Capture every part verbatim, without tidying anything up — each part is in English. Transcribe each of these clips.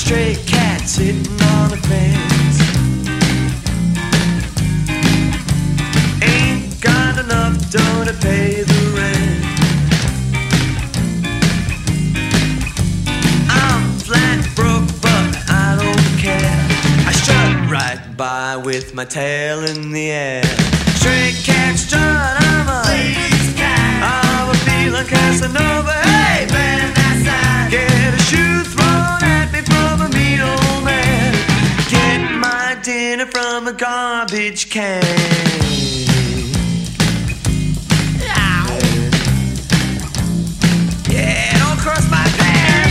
stray cat sitting on a fence. Ain't got enough dough to pay the rent. I'm flat broke, but I don't care. I strut right by with my tail in the air. Stray cat strut, I'm a lazy cat. I'm a feeling Casanova. Hey man, that's that. Get a shoe thrown at me from a mean old man. Get my dinner from a garbage can. Yeah, don't cross my path.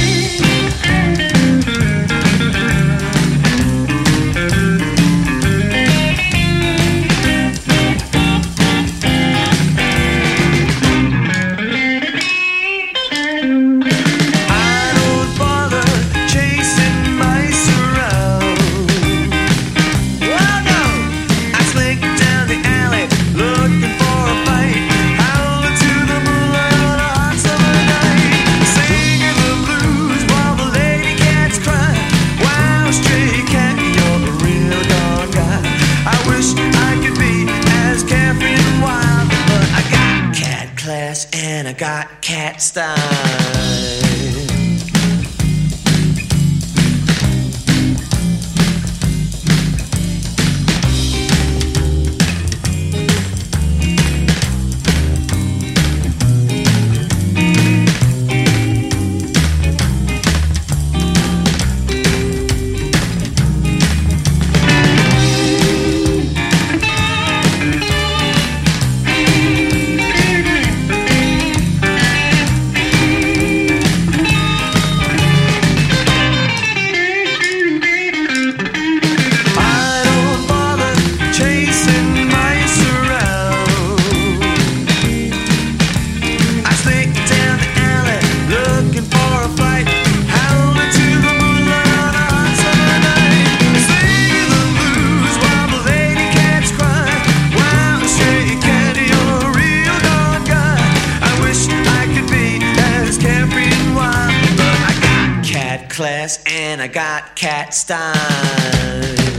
And I got cat style. Class and I got cat style.